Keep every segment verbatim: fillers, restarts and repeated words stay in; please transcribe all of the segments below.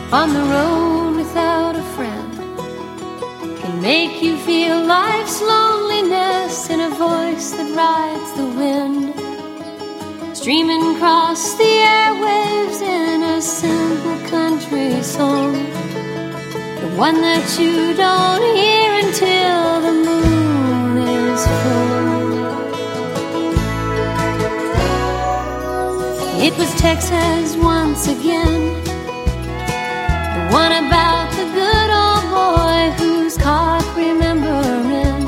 on the road without a friend can make you feel life's loneliness in a voice that rides the wind, streaming across the airwaves in a simple country song, the one that you don't hear until the moon is full. It was Texas once again, the one about the good old boy who's caught remembering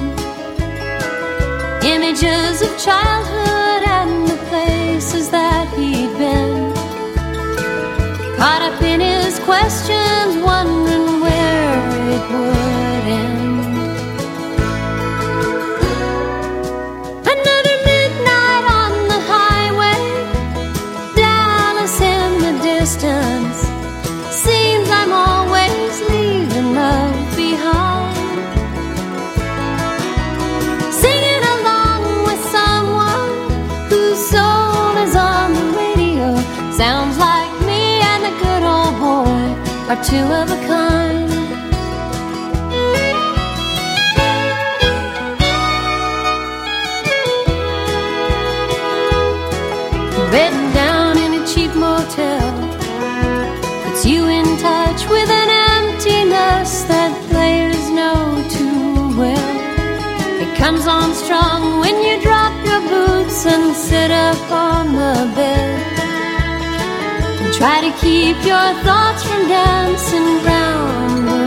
images of childhood and the places that he'd been, caught up in his questions, wondering where it would end. Another midnight on the highway, Dallas in the distance, seems I'm always leaving love behind. Singing along with someone whose soul is on the radio, sounds like me and the good old boy are two of a kind. Bedding down in a cheap motel puts you in touch with an emptiness that players know too well. It comes on strong when you drop your boots and sit up on the bed and try to keep your thoughts from dancing round the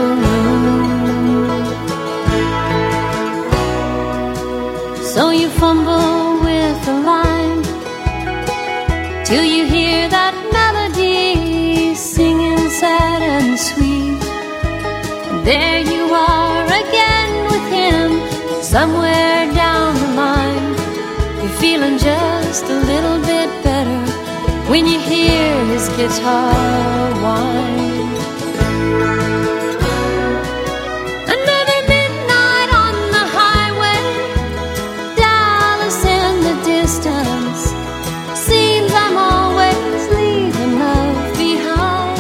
room. So you fumble with a line till you hear that melody singing sad and sweet. And there you are again with him, somewhere down the line. You're feeling just a little bit better when you hear his guitar whine. Another midnight on the highway, Dallas in the distance, seems I'm always leaving love behind.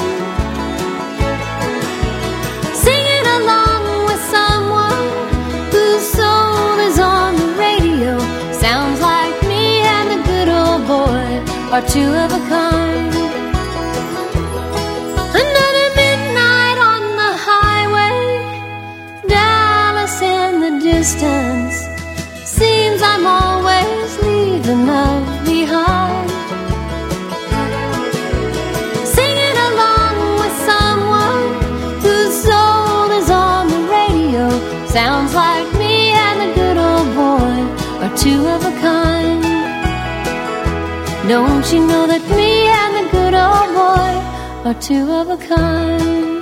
Singing along with someone whose soul is on the radio, sounds like me and the good old boy are two of a kind. Another midnight on the highway, Dallas in the distance, seems I'm always leaving love behind. Singing along with someone whose soul is on the radio, sounds like me and the good old boy are two of a kind. Don't you know that me and the good old boy are two of a kind?